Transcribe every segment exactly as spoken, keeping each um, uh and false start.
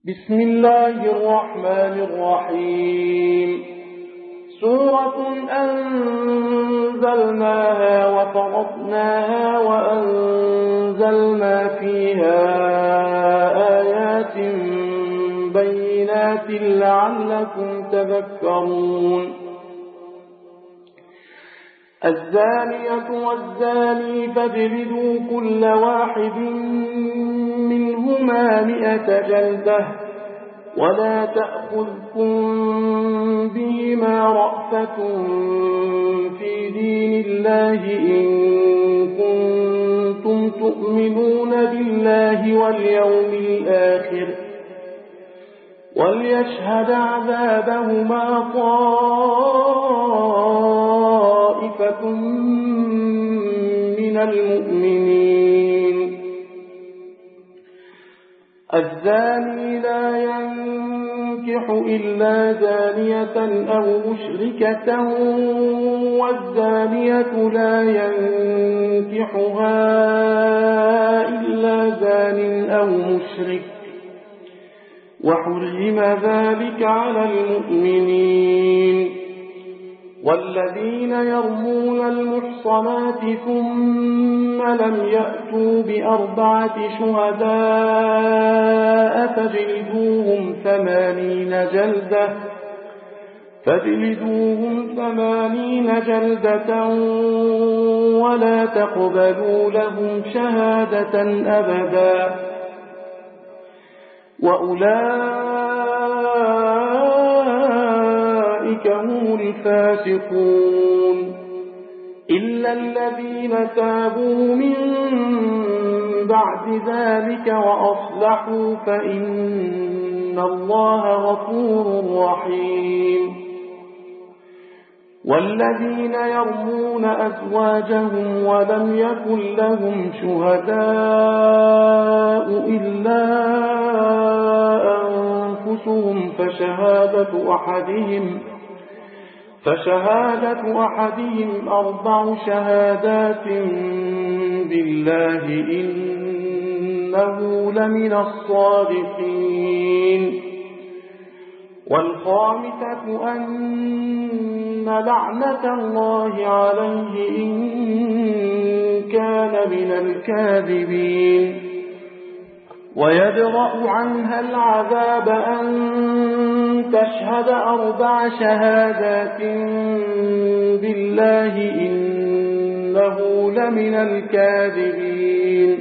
بسم الله الرحمن الرحيم سورة أنزلناها وفرضناها وأنزلنا فيها آيات بينات لعلكم تذكرون الزانية والزاني فاجلدوا كل واحد منهما مئة جلدة ولا تأخذكم بهما رأفة في دين الله إن كنتم تؤمنون بالله واليوم الآخر وليشهد عذابهما طائفة من المؤمنين الزاني لا ينكح إلا زانية أو مشركة والزانية لا ينكحها إلا زان أو مشرك وحرم ذلك على المؤمنين والذين يرمون المحصنات ثم لم يأتوا بأربعة شهداء فاجلدوهم ثمانين جلدة فاجلدوهم ثمانين جلدة ولا تقبلوا لهم شهادة أبدا وأولئك هم الفاسقون إلا الذين تابوا من بعد ذلك وأصلحوا فإن الله غفور رحيم والذين يرمون أزواجهم ولم يكن لهم شهداء إلا أنفسهم فشهادة أحدهم فشهادة أحدهم أربع شهادات بالله إنه لمن الصادقين والخامسة أن لعنة الله عليه إن كان من الكاذبين ويدرأ عنها العذاب أن تشهد أربع شهادات بالله إنه لمن الكاذبين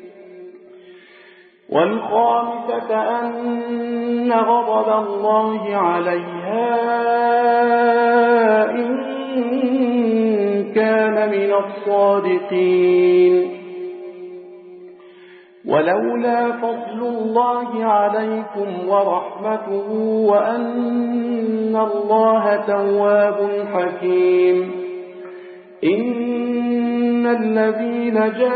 والخامسة أن غضب الله عليها إن كان من الصادقين ولولا فضل الله عليكم ورحمته وأن الله تواب حكيم إن الذين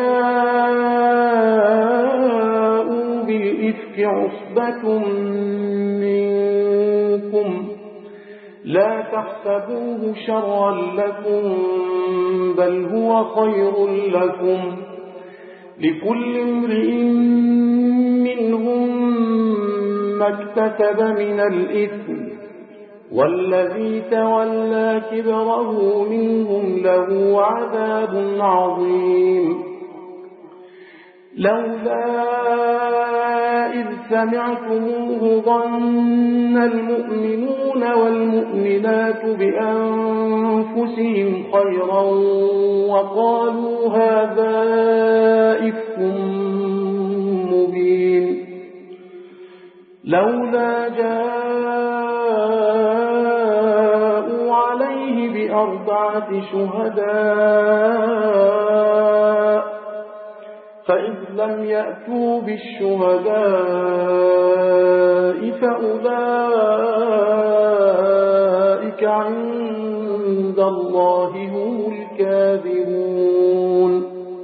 جاءوا بالإفك عصبة منكم لا تحسبوه شرا لكم بل هو خير لكم لكل امرئ منهم ما اكتسب من الإثم والذي تولى كبره منهم له عذاب عظيم لولا إذ سمعتموه ظن المؤمنون والمؤمنات بأنفسهم خيرا وقالوا هذا إفك مبين لولا جاءوا عليه بأربعة شهداء فإذ لم يأتوا بالشهداء فأولئك عند الله هم الكاذبون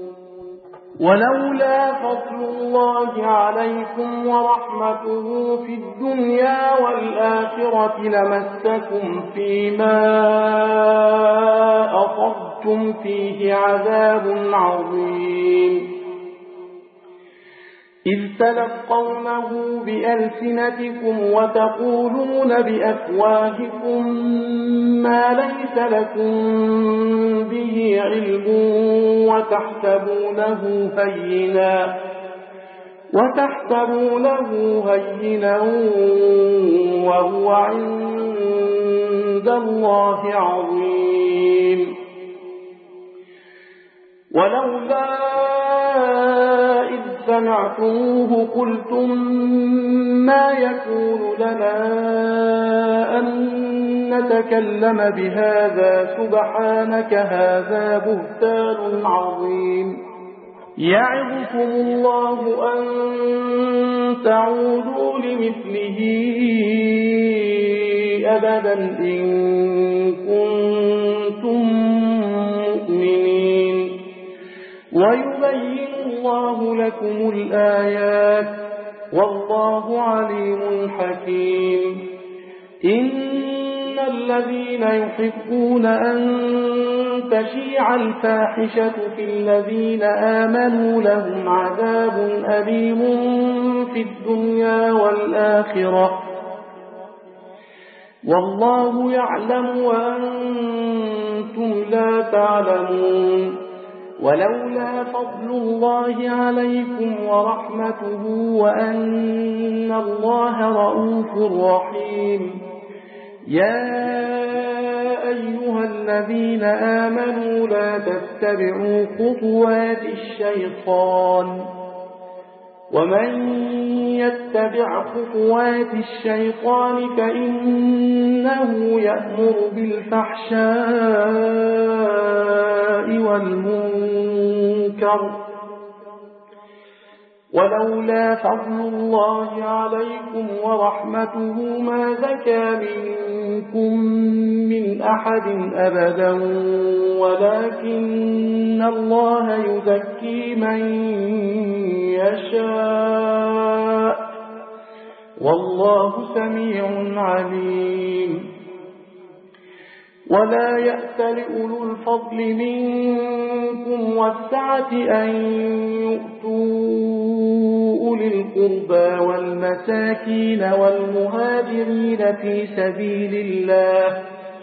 ولولا فضل الله عليكم ورحمته في الدنيا والآخرة لمسكم فيما أخذتم فيه عذاب عظيم إذ تلقونه بألسنتكم وتقولون بأفواهكم ما ليس لكم به علم وتحسبونه هينا وتحسبونه هينا وهو عند الله عظيم. ولولا إذ سمعتموه قلتم ما يكون لنا أن نتكلم بهذا سبحانك هذا بهتان عظيم. يعظكم الله أن تعودوا لمثله أبدا إن كنتم مؤمنين ويبين الله لكم الآيات والله عليم حكيم. إن الذين يحبون أن تشيع الفاحشة في الذين آمنوا لهم عذاب أليم في الدنيا والآخرة والله يعلم وأنتم لا تعلمون. ولولا فضل الله عليكم ورحمته وأن الله رؤوف رحيم. يا أيها الذين آمنوا لا تتبعوا خطوات الشيطان ومن يتبع خطوات الشيطان فإنه يأمر بالفحشاء والمنكر. ولولا فضل الله عليكم ورحمته ما زكى منكم من أحد أبدا ولكن الله يزكي من يشاء والله سميع عليم. ولا يأتل أولو الفضل منكم والسعة أن يؤتوا أولي القربى والمساكين والمهاجرين في سبيل الله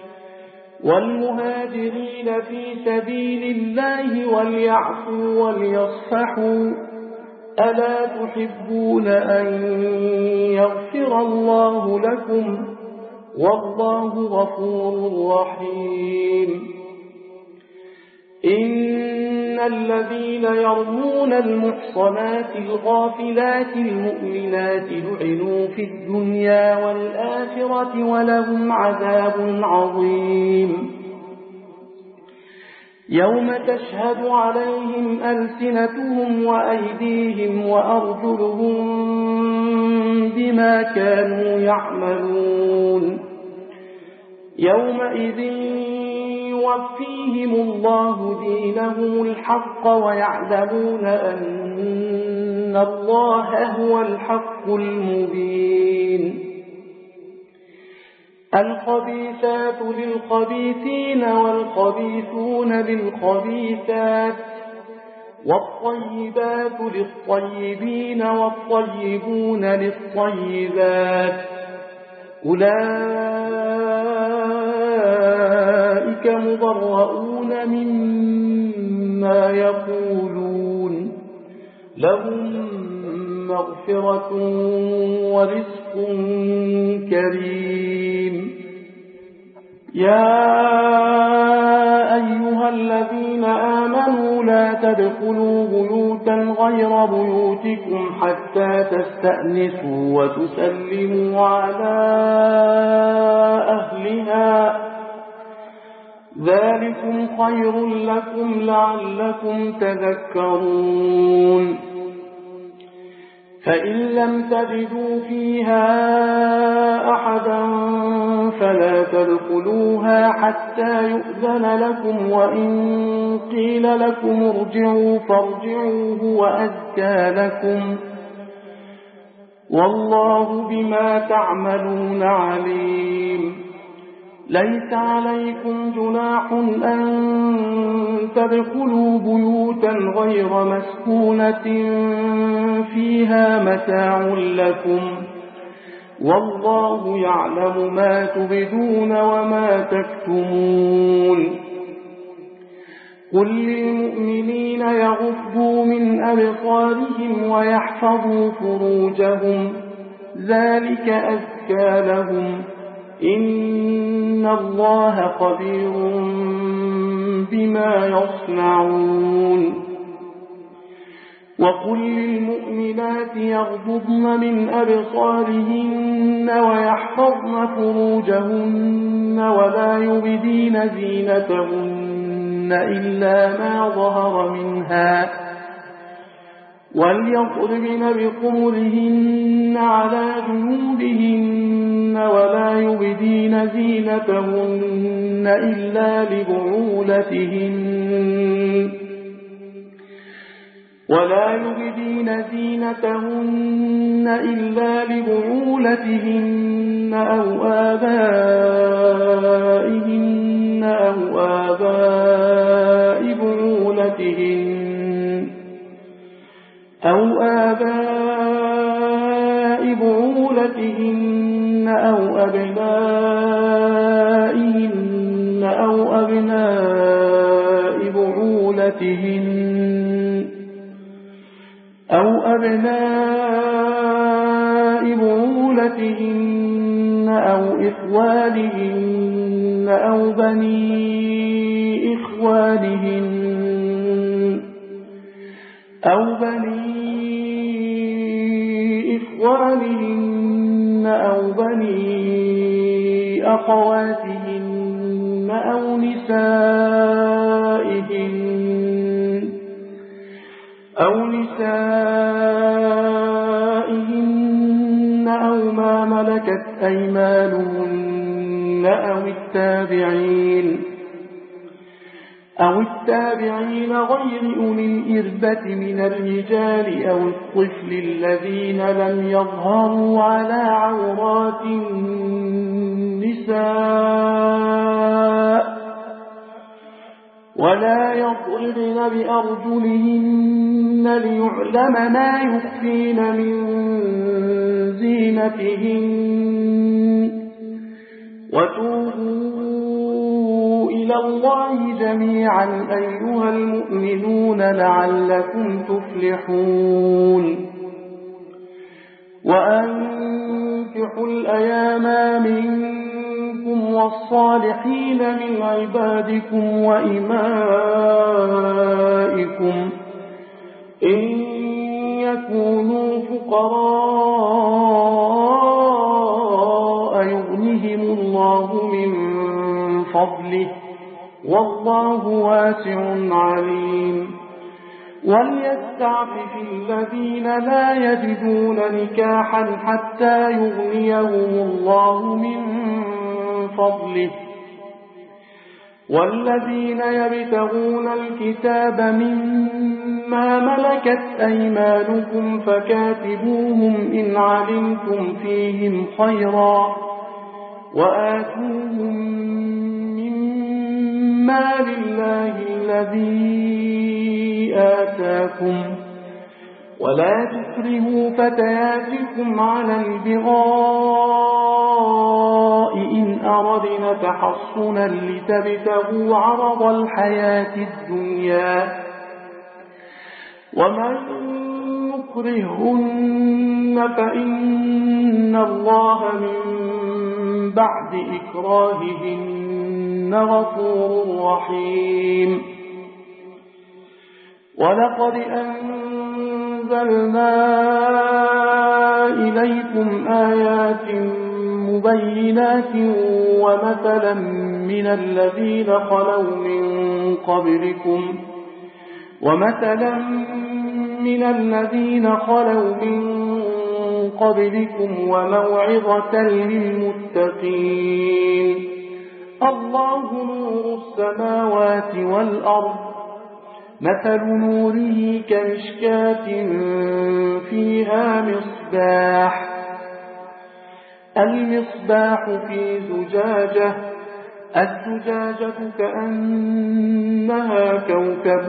والمهاجرين في سبيل الله وليعفوا وليصفحوا ألا تحبون أن يغفر الله لكم والله غفور رحيم. إن الذين يرمون المحصنات الغافلات المؤمنات لعنوا في الدنيا والآخرة ولهم عذاب عظيم. يوم تشهد عليهم ألسنتهم وأيديهم وأرجلهم بما كانوا يعملون. يومئذ يوفيهم الله دينهم الحق ويعلمون أن الله هو الحق المبين. الخبيثات للخبيثين والخبيثون للخبيثات والطيبات للطيبين والطيبون للطيبات أولئك مبرؤون مما يقولون لهم مغفرة ورزق كريم. يا أيها الذين آمنوا لا تدخلوا بيوتا غير بيوتكم حتى تستأنسوا وتسلموا على أهلها ذلكم خير لكم لعلكم تذكرون. فإن لم تجدوا فيها أحدا فلا تدخلوها حتى يؤذن لكم وإن قيل لكم ارجعوا فارجعوا هو أزكى لكم والله بما تعملون عليم. ليس عليكم جناح أن تدخلوا بيوتا غير مسكونة فيها متاع لكم والله يعلم ما تبدون وما تكتمون قل للمؤمنين يغضوا من أبصارهم ويحفظوا فروجهم ذلك أزكى لهم إن الله خبير بما يصنعون وقل للمؤمنات يغضضن من أبصارهن ويحفظن فروجهن ولا يبدين زينتهن إلا ما ظهر منها وليضربن بخمرهن على جنوبهن ولا يبدين زينتهن إلا لبعولتهن ولا يبدين زينتهن إلا لبعولتهن أو آبائهن أو آباء بعولتهن أو آباء بعولتهن أو أبنائهن أو أبناء بعولتهن أو أبناء بعولتهن أو إخوانهن أو بني إخوانهن أو بني إخوانهن أو بني أخواتهن أو نسائهن أو نسائهن أو ما ملكت أيمانهن أو التابعين أو التابعين غير أولي الإربة من الرجال أو الطفل الذين لم يظهروا على عورات النساء ولا يضربن بأرجلهن ليعلم ما يخفين من زينتهن وتوبوا إلى الله جميعا أيها المؤمنون لعلكم تفلحون وأنكحوا الأيام منكم والصالحين من عبادكم وإمائكم إن يكونوا فقراء يغنهم الله من فضله والله واسع عليم وليستعفف الذين لا يجدون نكاحا حتى يغنيهم الله من فضله والذين يبتغون الكتاب مما ملكت أيمانكم فكاتبوهم إن علمتم فيهم خيرا وآتوهم مما لله الذي آتاكم ولا تكرهوا فتياتكم على البغاء إن أردنا تحصنا لتبتغوا عرض الحياة الدنيا ومن يكرهن فإن الله من بعد إكراههن غفور رحيم ولقد أنزلنا إليكم آيات مبينات ومثلا من الذين خلوا من قبلكم ومثلا من الذين خلوا من قبلكم وموعظة للمتقين الله نور السماوات والأرض مثل نوره كمشكاة فيها مصباح المصباح في زجاجة الزجاجة كأنها كوكب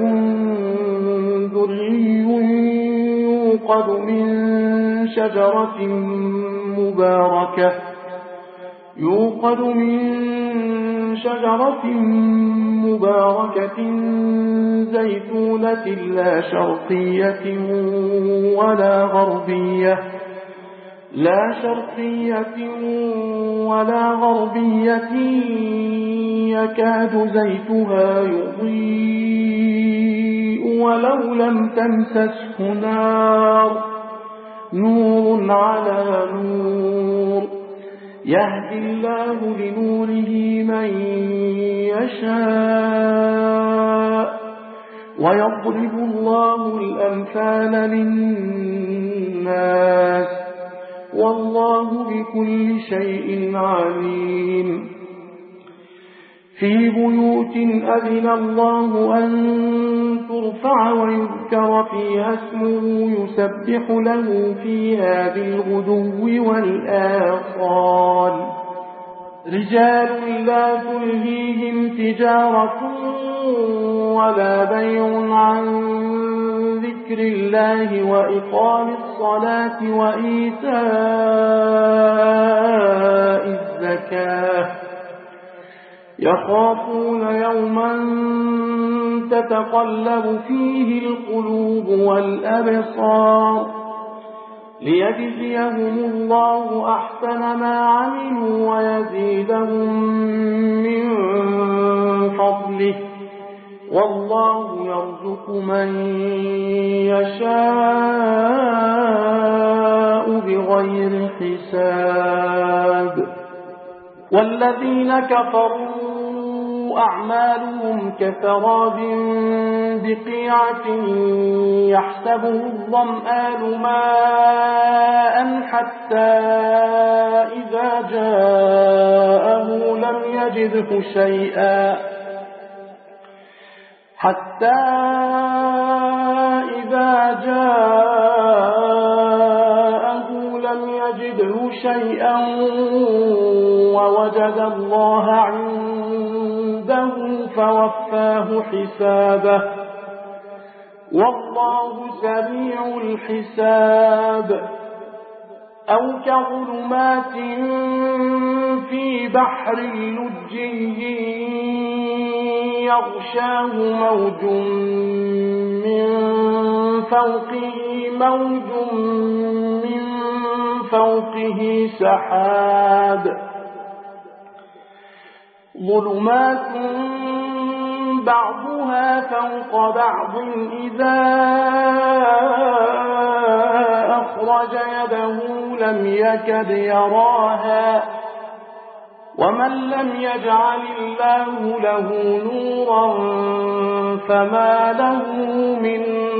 دري يوقد من شجرة مباركة يوقد من شجرة مباركة زيتونة لا شرقية ولا غربية لا شرقية ولا غربية يكاد زيتها يضيء ولو لم تمسسه نار نور على نور يهدي الله لنوره من يشاء ويضرب الله الأمثال للناس والله بكل شيء عليم في بيوت أذن الله أن ترفع ويذكر فيها اسمه يسبح له فيها بالغدو والآصال رجال لا تلهيهم تجارة ولا بيع عن ذكر الله وإقام الصلاة وإيتاء الزكاة يخافون يوما تتقلب فيه القلوب والأبصار ليجزيهم الله أحسن ما عملوا ويزيدهم من فضله والله يرزق من يشاء بغير حساب والذين كفروا أعمالهم كسراب بقيعة يحسبه الظمآن ماء حتى إذا جاءه لم يجده شيئا حتى إذا جاءه لم يجده شيئا ووجد الله عنده فوفاه حسابه والله سريع الحساب أو كظلمات في بحر لجي يغشاه موج من فوقه موج من فوقه سحاب ظلمات بعضها فوق بعض إذا أخرج يده لم يكد يراها ومن لم يجعل الله له نورا فما له من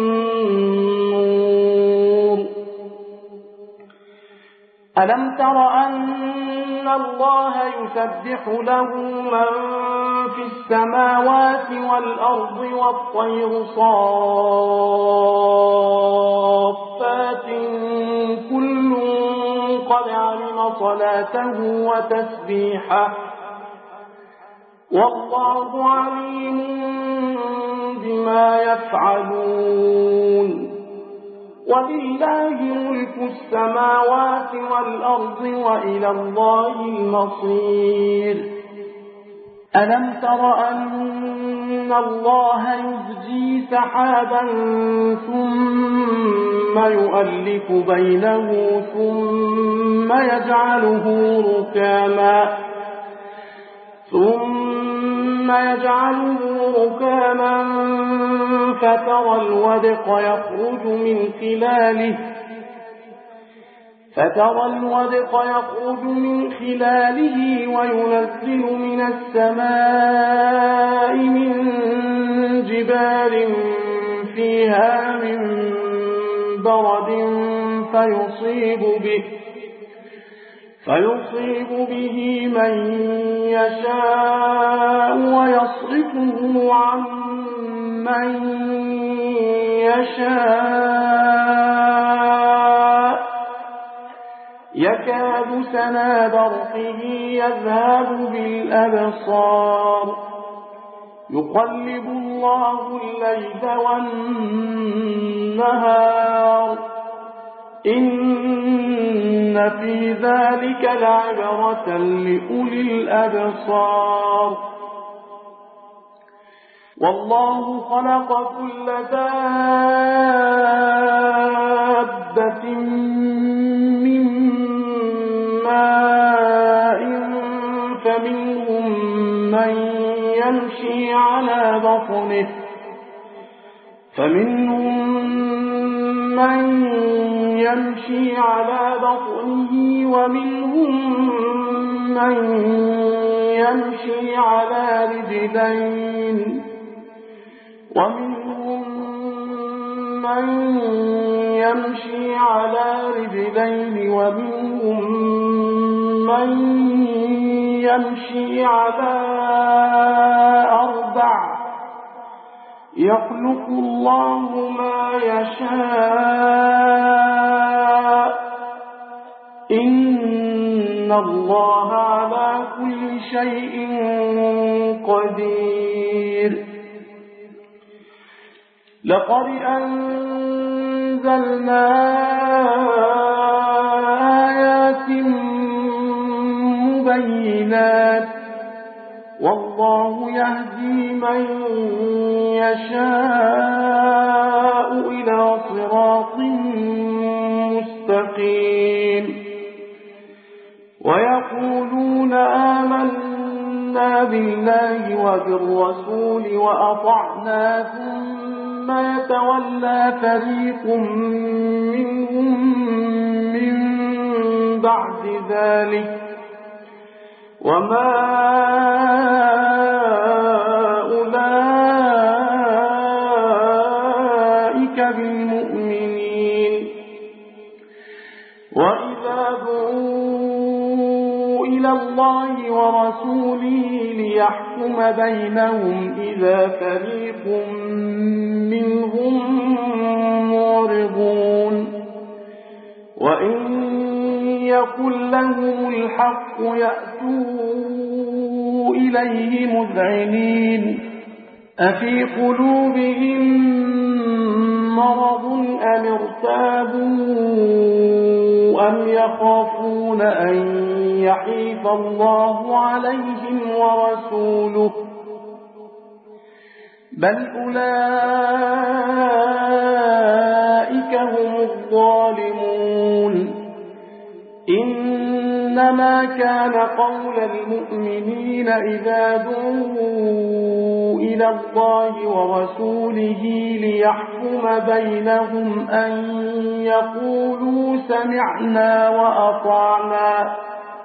نور ألم تر أن الله يسبح له من في السماوات والأرض والطير صافات كل قد علم صلاته وتسبيحه والله عليم بما يفعلون ولله ملك السماوات والأرض وإلى الله المصير ألم تر أن الله يزجي سحابا ثم يؤلف بينه ثم يجعله ركاما ثم يجعله ركاما فترى الودق يخرج من خلاله فترى الودق يخرج من خلاله وينزل من السماء من جبال فيها من برد فيصيب به فيصيب به من يشاء ويصرفه عن من يشاء يكاد سنا برقه يذهب بالأبصار يقلب الله الليل والنهار إن في ذلك لعبرة لأولي الأبصار والله خلق كل دابة من ماء فمنهم من يمشي على بطنه فمنهم من يمشي على بطنه ومنهم من يمشي على رجلين ومنهم من يمشي على رجلين ومنهم من يمشي على أربع يخلق الله ما يشاء إن الله على كل شيء قدير لقد أنزلنا آيات مبينات والله يهدي من يشاء إلى صراط مستقيم ويقولون آمنا بالله وبالرسول وأطعنا ثم يتولى فريق منهم من بعد ذلك وما أولئك بالمؤمنين وإذا دعوا إلى الله ورسوله ليحكم بينهم إذا فريق منهم معرضون وإن يكن لهم الحق يأتوا إليه مذعنين أفي قلوبهم مرض أم ارتابوا أم يخافون أن يحيف الله عليهم ورسوله بل أولئك هم الظالمون إنما كان قول المؤمنين إذا دعوا إلى الله ورسوله ليحكم بينهم أن يقولوا سمعنا وأطعنا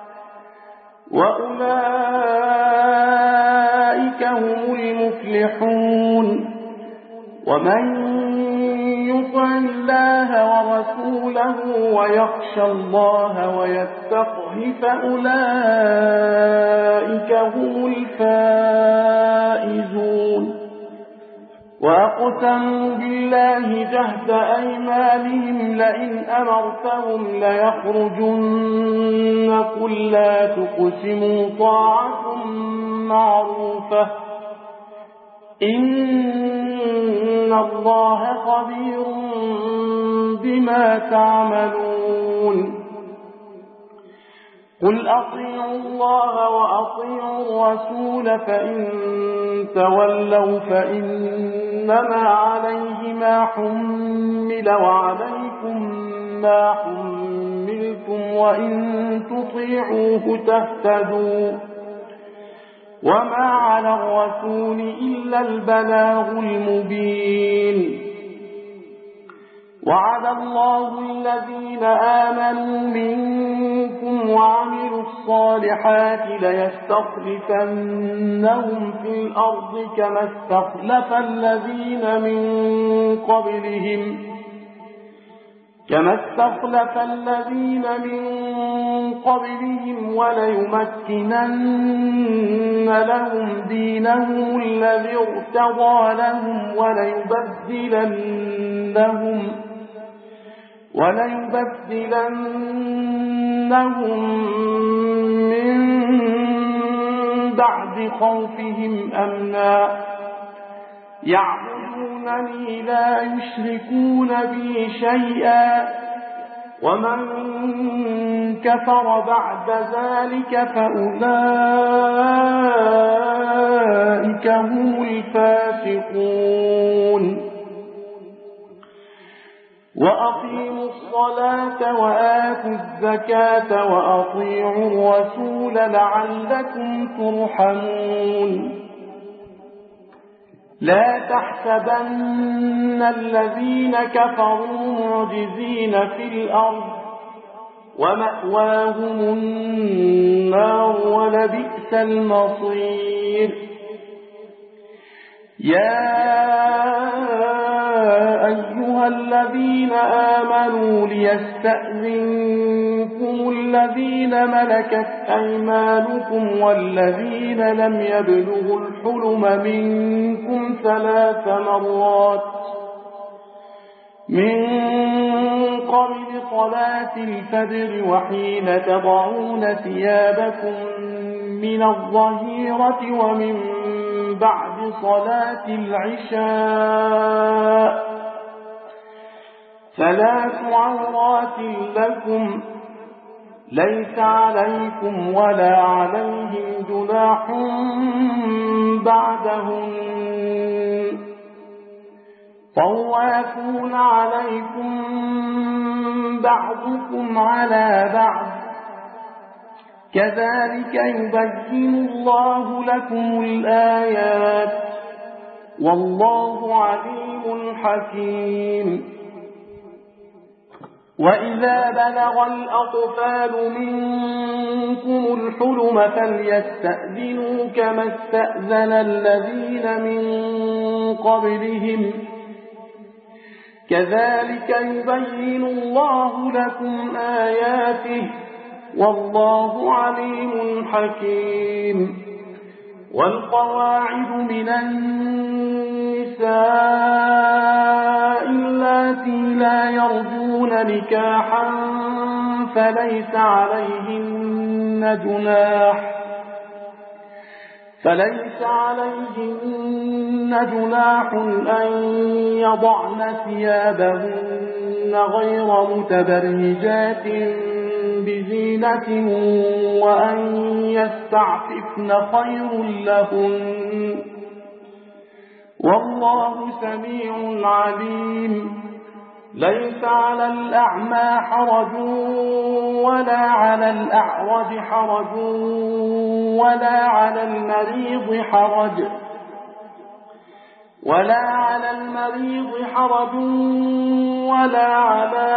وأولئك هم المفلحون ومن يطع الله ورسوله ويخشى الله ويتقه فأولئك هم الفائزون وأقسموا بالله جهد أيمانهم لئن أمرتهم ليخرجن قل لا تقسموا طاعة معروفة إن الله خبير بما تعملون قل أطيعوا الله وأطيعوا الرسول فإن تولوا فإنما عليه ما حمل وعليكم ما حملتم وإن تطيعوه تهتدوا وما على الرسول إلا البلاغ المبين وعد الله الذين آمنوا منكم وعملوا الصالحات ليستخلفنهم في الأرض كما استخلف الذين من قبلهم كما استخلف الذين من قبلهم وليمكنن لهم دينهم الذي ارتضى لهم وليبدلنهم وليبدلنهم من بعد خوفهم أمنا يعبدونني لا يشركون بي شيئا ومن كفر بعد ذلك فأولئك هم الفاسقون وأقيموا الصلاة وآتوا الزكاة وأطيعوا الرسول لعلكم ترحمون لا تحسبن الذين كفروا معجزين في الأرض ومأواهم النار ولبئس المصير يا أيها الذين آمنوا ليستأذنكم الذين ملكت أيمانكم والذين لم يبلغوا الحلم منكم ثلاث مرات من قبل صلاة الفجر وحين تضعون ثيابكم من الظهيرة ومن بعد صلاة العشاء ثلاث عورات لكم ليس عليكم ولا عليهم جناح بعدهم طوافون عليكم بعضكم على بعض كذلك يبين الله لكم الآيات والله عليم حكيم وإذا بلغ الأطفال منكم الحلم فليستأذنوا كما استأذن الذين من قبلهم كذلك يبين الله لكم آياته والله عليم حكيم والقواعد من النساء اللاتي لا يرجون نكاحا فليس عليهن جناح فليس عليهن جناح أن يضعن ثيابهن غير متبرجات بزينة وأن يستعففن خير لهن والله سميع عليم ليس على الأعمى حرج ولا على الأعرج حرج ولا على المريض حرج ولا على المريض حرج ولا على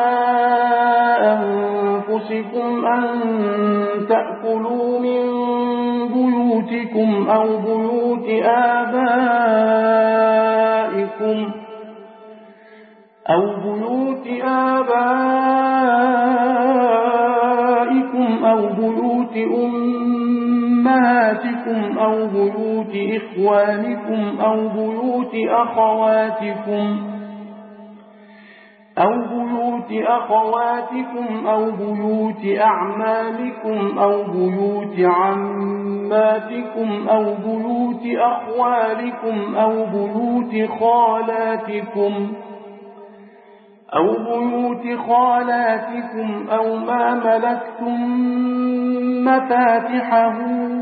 أنفسكم أن تأكلوا من بيوتكم أو بيوت آبائكم أو بيوت آبائكم أو بيوت أمهاتكم أو بيوت إخوانكم أو بيوت أخواتكم أو بيوت أخواتكم أو بيوت أعمامكم أو بيوت عماتكم أو بيوت أخوالكم أو بيوت خالاتكم أو بيوت خالاتكم أو ما ملكتم مفاتحه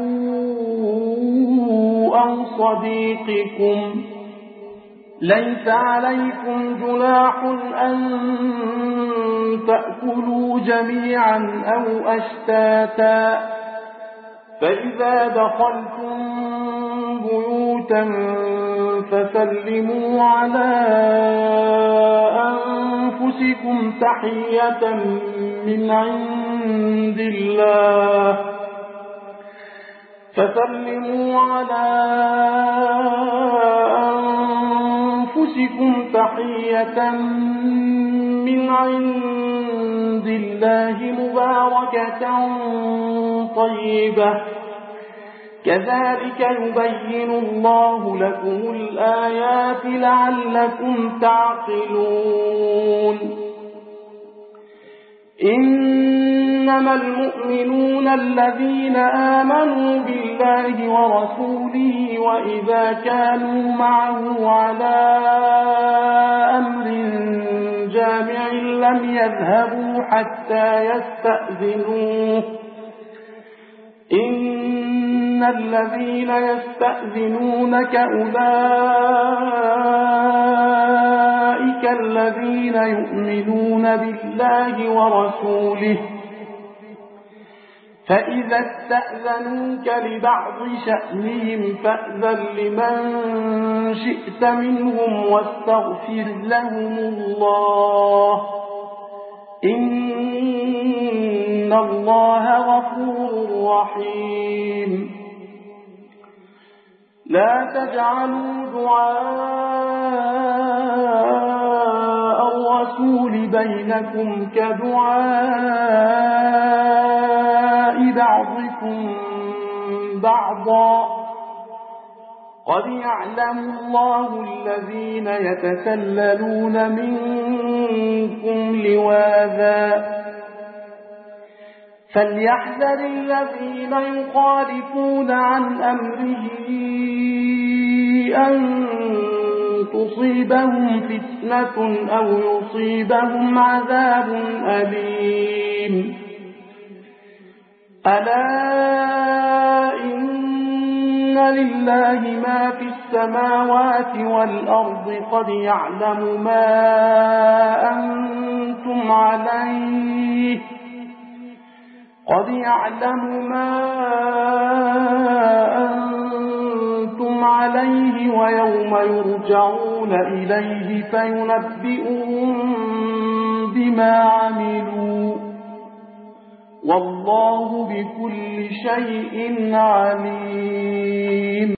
أو صديقكم ليس عليكم جناح أن تأكلوا جميعا أو أشتاتا فإذا دخلتم بيوتا فسلموا على أنفسكم تحية من عند الله فسلموا على أنفسكم تحية من عند الله مباركة طيبة كذلك يبين الله لكم الآيات لعلكم تعقلون إنما المؤمنون الذين آمنوا بالله ورسوله وإذا كانوا معه على أمر جامع لم يذهبوا حتى يستأذنوه إن الذين يستأذنونك أولئك الذين يؤمنون بالله ورسوله فإذا استأذنوك لبعض شأنهم فأذن لمن شئت منهم واستغفر لهم الله إن الله غفور رحيم لا تجعلوا دعاء الرسول بينكم كدعاء بعضكم بعضا قد يعلم الله الذين يتسللون منكم لواذا فليحذر الذين يخالفون عن أمره أن تصيبهم فتنة أو يصيبهم عذاب أليم ألا إن لله ما في السماوات والأرض قد يعلم ما أنتم عليه قد يعلم ما أنتم عليه ويوم يرجعون إليه فينبئهم بما عملوا والله بكل شيء عليم.